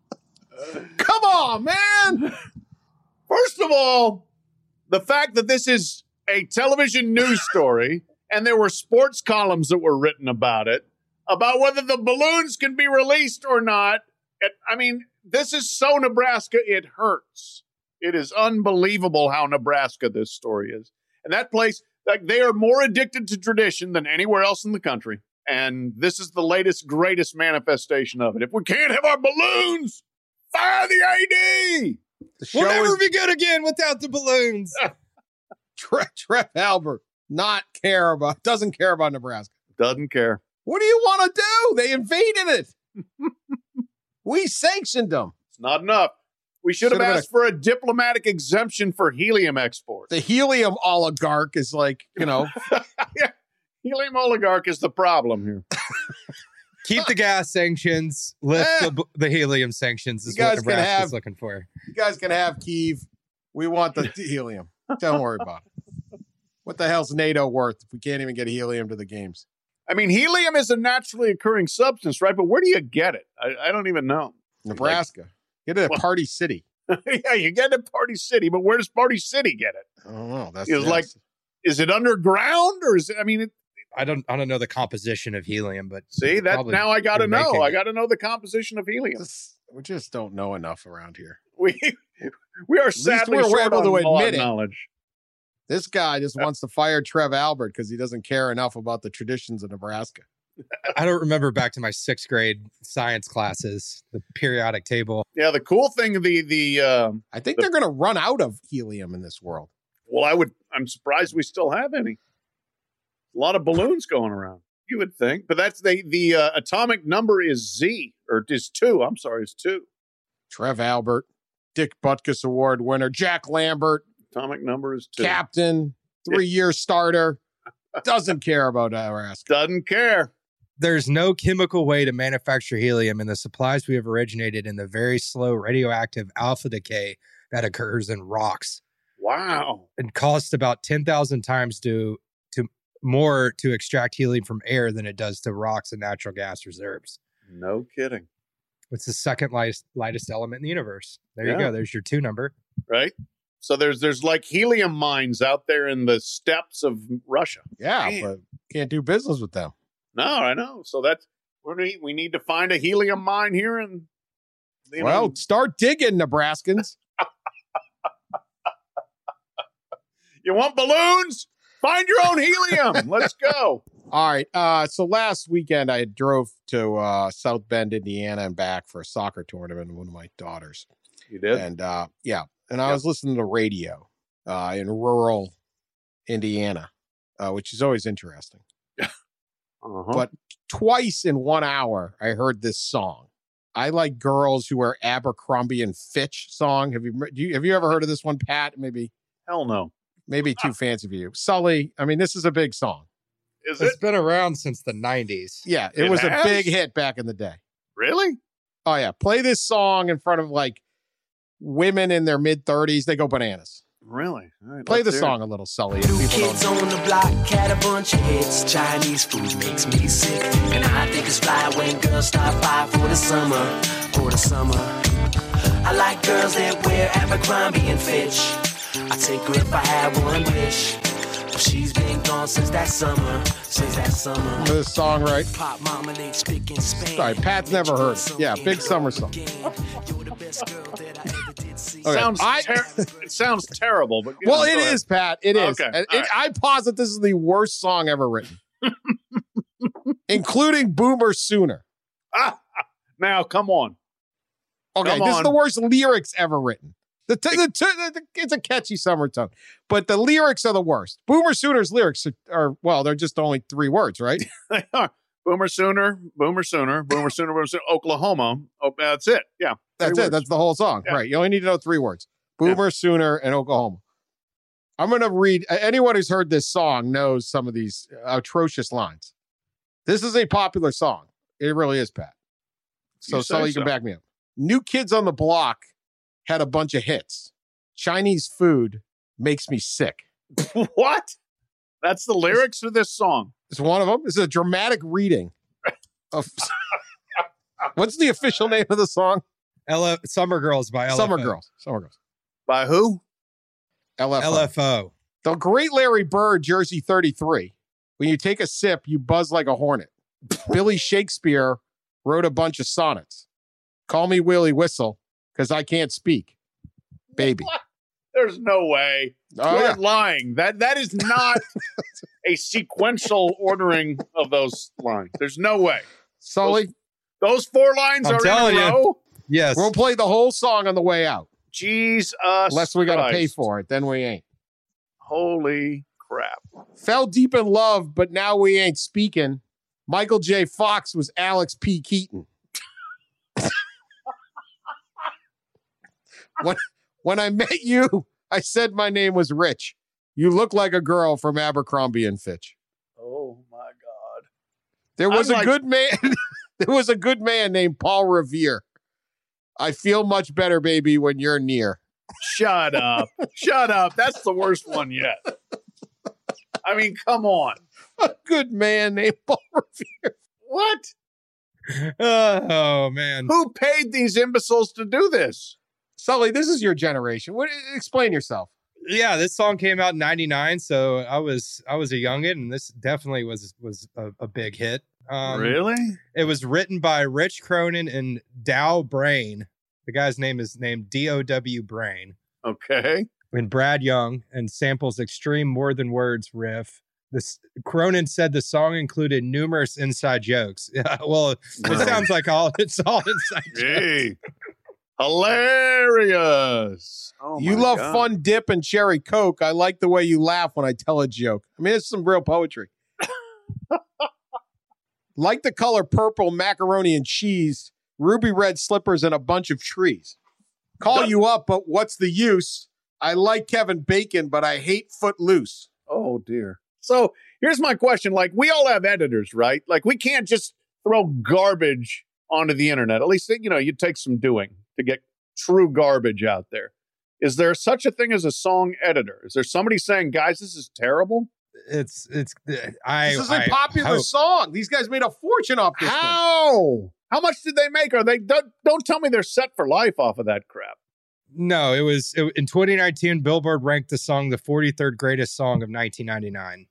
Come on, man. First of all, the fact that this is a television news story and there were sports columns that were written about it, about whether the balloons can be released or not. It, I mean, this is so Nebraska, it hurts. It is unbelievable how Nebraska this story is. And that place, like, they are more addicted to tradition than anywhere else in the country. And this is the latest, greatest manifestation of it. If we can't have our balloons, fire the A D. The show We'll never is be good again without the balloons. Tre- Trev Albert not care about, doesn't care about Nebraska. Doesn't care. What do you want to do? They invaded it. We sanctioned them. It's not enough. We should have Should've been asked for a diplomatic exemption for helium export. The helium oligarch is like, you know, Yeah. Helium oligarch is the problem here. Keep the gas sanctions, lift Eh. the, the helium sanctions is You guys what can Nebraska's have- looking for. you guys can have Kyiv. We want the helium. Don't worry about it. What the hell's NATO worth if we can't even get helium to the games? I mean, helium is a naturally occurring substance, right? But where do you get it? I, I don't even know. Nebraska. Get it at Well- Party City. Yeah, you get it at Party City, but where does Party City get it? I don't know. That's It's like- Is it underground or is it, I mean, it, I don't I don't know the composition of helium, but see, that Probably now I got to they're know. making I it. got to know the composition of helium. This- we just don't know enough around here. We we are sadly we're short able on to law admit it. knowledge. This guy just wants to fire Trev Albert because he doesn't care enough about the traditions of Nebraska. I don't remember back to my sixth grade science classes, the periodic table. Yeah, the cool thing, the the um, I think they're going to run out of helium in this world. well, I would. I'm surprised we still have any. A lot of balloons going around. You would think, but that's the the uh, atomic number is Z or is two. I'm sorry, it's two. Trev Albert, Dick Butkus Award winner, Jack Lambert, Atomic number is two. captain, three-year starter, doesn't care about Nebraska. Doesn't care. There's no chemical way to manufacture helium, and the supplies we have originated in the very slow radioactive alpha decay that occurs in rocks. Wow. It costs about ten thousand times to to more to extract helium from air than it does to rocks and natural gas reserves. No kidding. It's the second lightest, lightest element in the universe. There Yeah. you go. There's your two number. Right. So there's there's like helium mines out there in the steppes of Russia. Yeah, Man. but can't do business with them. No, I know. So that's we need we need to find a helium mine here and you Well, know, start digging, Nebraskans. you want balloons? Find your own helium. Let's go. All right. Uh, so last weekend I drove to uh, South Bend, Indiana, and back for a soccer tournament with one of my daughters. You did? And uh, yeah, and I Yeah. was listening to radio uh, in rural Indiana, uh, which is always interesting. Uh-huh. But twice in one hour, I heard this song. I like girls who wear Abercrombie and Fitch song. Have you, do you have you ever heard of this one, Pat? Maybe Hell no. maybe too fancy for you, Sully. I mean, this is a big song. Is it It's been around since the nineties. Yeah, it, It was has? a big hit back in the day. really? Oh yeah, play this song in front of like women in their mid thirties. They go bananas. Really? All right, Play the let's hear it. song a little, Sully. if New people don't kids know. on the block had a bunch of hits. Chinese food makes me sick, and I think it's fly when girls stop by for the summer, for the summer. I like girls that wear Abercrombie and Fitch. I take her if I had one wish. But she's been gone since that summer, since that summer. Remember this song, right? Pop marmalade, spick and span. Sorry, Pat's never heard it. Yeah, big summer song. You're the best girl that I ever did see. Okay, Sounds I- ter- it sounds terrible, but Well, yeah, it go ahead. is, Pat. It is. Okay, And all it- I posit this is the worst song ever written, including Boomer Sooner. Ah, now come on. Okay, Come this is on. the worst lyrics ever written. The, t- the, t- the It's a catchy summer tone, but the lyrics are the worst. Boomer Sooner's lyrics are, are well, they're just only three words, right? They are. Boomer Sooner, Boomer Sooner, Boomer Sooner, Boomer Sooner, Oklahoma. Oh, that's it. Yeah. That's three it. words. That's the whole song, Yeah. right? You only need to know three words: Boomer Sooner and Oklahoma. I'm going to read. Anyone who's heard this song knows some of these atrocious lines. This is a popular song. It really is, Pat. So, You say Sully, you so. can back me up. New Kids on the Block had a bunch of hits. Chinese food makes me sick. What? That's the lyrics of this song. It's one of them. This is a dramatic reading of. What's the official name of the song? L F Summer Girls by L F O. Summer Girls. Summer Girls. By who? L F O. L F O. The Great Larry Bird, Jersey thirty-three. When you take a sip, you buzz like a hornet. Billy Shakespeare wrote a bunch of sonnets. Call me Willie Whistle, because I can't speak. Baby. What? There's no way. Oh, You're yeah. lying. That that is not a sequential ordering of those lines. There's no way. Sully, Those four lines I'm are in telling a you. row. Yes. we'll play the whole song on the way out. Jesus, Unless we got to pay Christ. for it. Then we ain't. Holy crap! Fell deep in love, but now we ain't speaking. Michael J. Fox was Alex P. Keaton. when, when I met you, I said my name was Rich. You look like a girl from Abercrombie and Fitch. Oh my God! There was I'm a like- good man. There was a good man named Paul Revere. I feel much better, baby, when you're near. Shut up! Shut up! That's the worst one yet. I mean, come on. A good man named Paul Revere. What? Oh, man. Who paid these imbeciles to do this? Sully, this is your generation. What? Explain yourself. Yeah, this song came out in ninety-nine, so I was I was a youngin, and this definitely was was a, a big hit. Um, really? It was written by Rich Cronin and Dow Brain. The guy's name is named D O W Brain. Okay. And Brad Young, and samples extreme more than words riff. This Cronin said the song included numerous inside jokes. Yeah, well, it Wow. sounds like all it's all inside jokes. Hey, hilarious! Oh You my love God. fun dip and cherry Coke. I like the way you laugh when I tell a joke. I mean, it's some real poetry. Like the color purple, macaroni and cheese, ruby red slippers, and a bunch of trees. Call you up, but what's the use? I like Kevin Bacon, but I hate Footloose. Oh dear. So here's my question: like, we all have editors, right? Like, we can't just throw garbage onto the internet. At least, you know, you take some doing to get true garbage out there. Is there such a thing as a song editor? Is there somebody saying, "Guys, this is terrible"? It's it's I This is a I popular hope- song. These guys made a fortune off this thing. How? How much did they make? Are they don't, don't tell me they're set for life off of that crap. No, it was it, in twenty nineteen. Billboard ranked the song the forty-third greatest song of nineteen ninety-nine.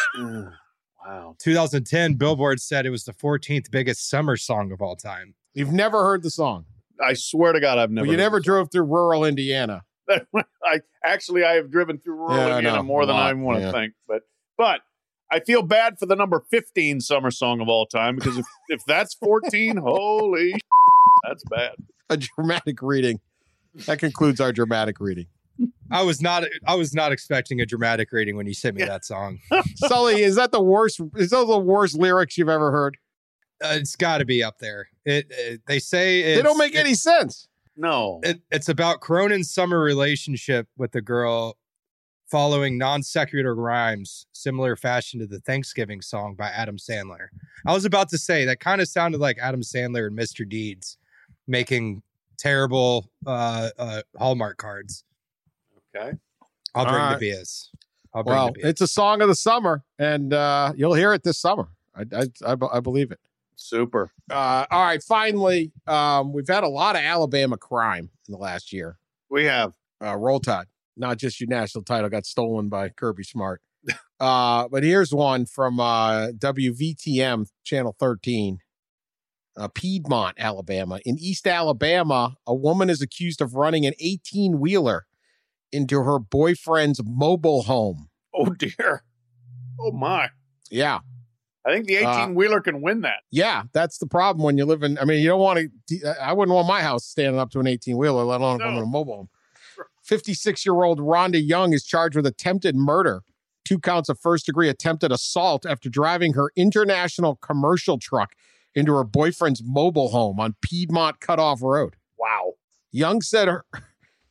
Wow. twenty ten, Billboard said it was the fourteenth biggest summer song of all time. You've never heard the song. I swear to God, I've never. But you heard never this drove through rural Indiana. I actually I have driven through rural Yeah, I Indiana know. more A than I lot, want to yeah. think. But but I feel bad for the number fifteen summer song of all time, because if, if that's fourteen, holy sh- that's bad. A dramatic reading. That concludes our dramatic reading. I was not I was not expecting a dramatic reading when you sent me that song. Sully, is that the worst? Is those the worst lyrics you've ever heard? Uh, it's got to be up there. It, it they say it's, They don't make it- any sense. No. It, it's about Cronin's summer relationship with the girl, following non sequitur rhymes, similar fashion to the Thanksgiving song by Adam Sandler. I was about to say that kind of sounded like Adam Sandler and Mister Deeds making terrible uh, uh, Hallmark cards. Okay. I'll bring All the right. beers. I'll bring Well, the beers. it's a song of the summer, and uh, you'll hear it this summer. I, I, I, I believe it. Super. Uh, all right, finally, um, we've had a lot of Alabama crime in the last year. We have. Uh, Roll Tide, not just your national title, got stolen by Kirby Smart. Uh, but here's one from uh, W V T M Channel thirteen, uh, Piedmont, Alabama. In East Alabama, a woman is accused of running an eighteen-wheeler into her boyfriend's mobile home. Oh dear. Oh my. Yeah. I think the eighteen wheeler can win that. Yeah, that's the problem when you live in. I mean, you don't want to. I wouldn't want my house standing up to an eighteen wheeler, let alone if I'm No. in a mobile home. fifty-six year old Rhonda Young is charged with attempted murder, two counts of first degree attempted assault after driving her international commercial truck into her boyfriend's mobile home on Piedmont Cutoff Road. Wow. Young said her,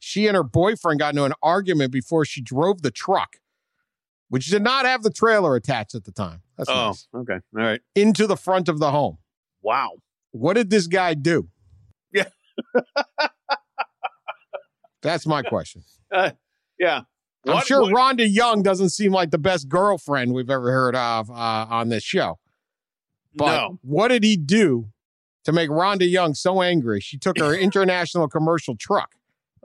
she and her boyfriend got into an argument before she drove the truck, which did not have the trailer attached at the time. That's Oh, nice. okay. All right. Into the front of the home. Wow. What did this guy do? Yeah. That's my question. Uh, yeah. I'm What- sure what- Rhonda Young doesn't seem like the best girlfriend we've ever heard of uh, on this show. But No. what did he do to make Rhonda Young so angry? She took her international commercial truck,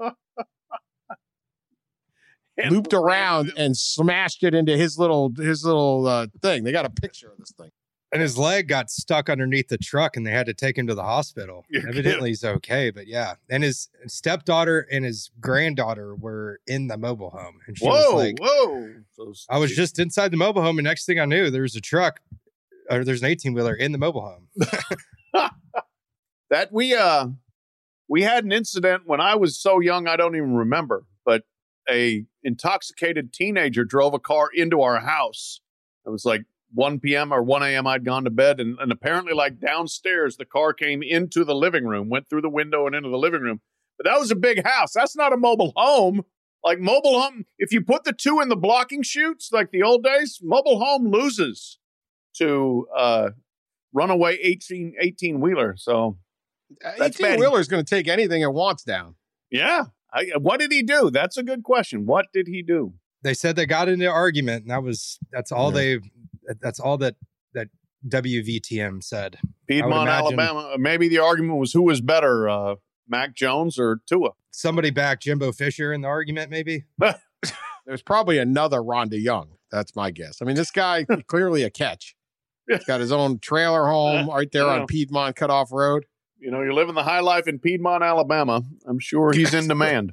And looped around, and smashed it into his little his little uh, thing. They got a picture of this thing. And his leg got stuck underneath the truck and they had to take him to the hospital. You're Evidently he's okay, but yeah. And his stepdaughter and his granddaughter were in the mobile home. And she Whoa, was like, whoa. So, I was just inside the mobile home and next thing I knew, there was a truck or there's an eighteen wheeler in the mobile home. that we uh we had an incident when I was so young I don't even remember, but a intoxicated teenager drove a car into our house. It was like one p.m. or one a.m. I'd gone to bed, and, and apparently like downstairs the car came into the living room, went through the window and into the living room. But that was a big house. That's not a mobile home. Like mobile home, if you put the two in the blocking chutes like the old days, mobile home loses to uh runaway eighteen eighteen wheeler. So That's bad. eighteen wheeler is going to take anything it wants down. yeah. I, what did he do? That's a good question. What did he do? They said they got into an argument and that was that's all Yeah. they that's all that that W V T M said. Piedmont, imagine- Alabama. Maybe the argument was who was better, uh, Mac Jones or Tua. Somebody backed Jimbo Fisher in the argument, maybe. There's probably another Rhonda Young. That's my guess. I mean, this guy clearly a catch. He's got his own trailer home right there Yeah. on Piedmont Cutoff Road. You know, you're living the high life in Piedmont, Alabama. I'm sure he's in demand.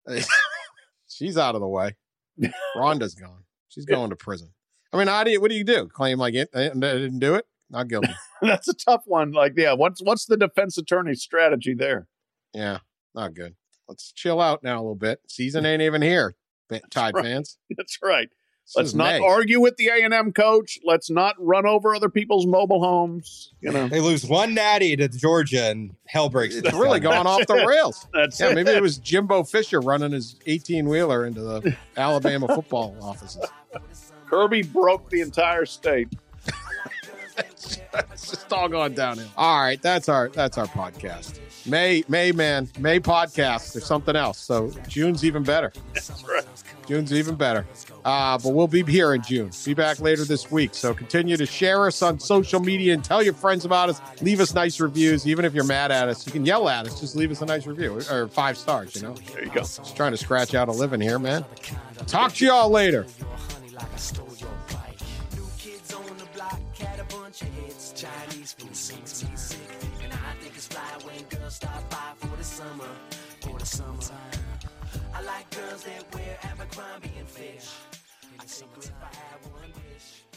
She's out of the way. Rhonda's gone. She's going to prison. I mean, how do you, what do you do? Claim like it, I didn't do it? Not guilty. That's a tough one. Like, yeah, what's what's the defense attorney's strategy there? Yeah, not good. Let's chill out now a little bit. Season ain't even here, Tide right. fans. That's right. This Let's is not May. argue with the A and M coach. Let's not run over other people's mobile homes. You know, They lose one natty to Georgia and hell breaks. It's really going off the rails. that's Yeah, it. maybe it was Jimbo Fisher running his eighteen wheeler into the Alabama football offices. Kirby broke the entire state. It's just all going downhill. All right, that's our that's our podcast. May May man May podcast or something else. So June's even better. That's right. June's even better. Uh, but we'll be here in June. Be back later this week. So continue to share us on social media and tell your friends about us. Leave us nice reviews. Even if you're mad at us, you can yell at us. Just leave us a nice review or five stars. You know, There you go. just trying to scratch out a living here, man. Talk to y'all later. Kids on the block had a bunch of hits. Chinese food makes me sick, and I think it's fly when girls stop by for the summer, for the summer. I like girls that wear Abercrombie and Fish. I think if I had one wish.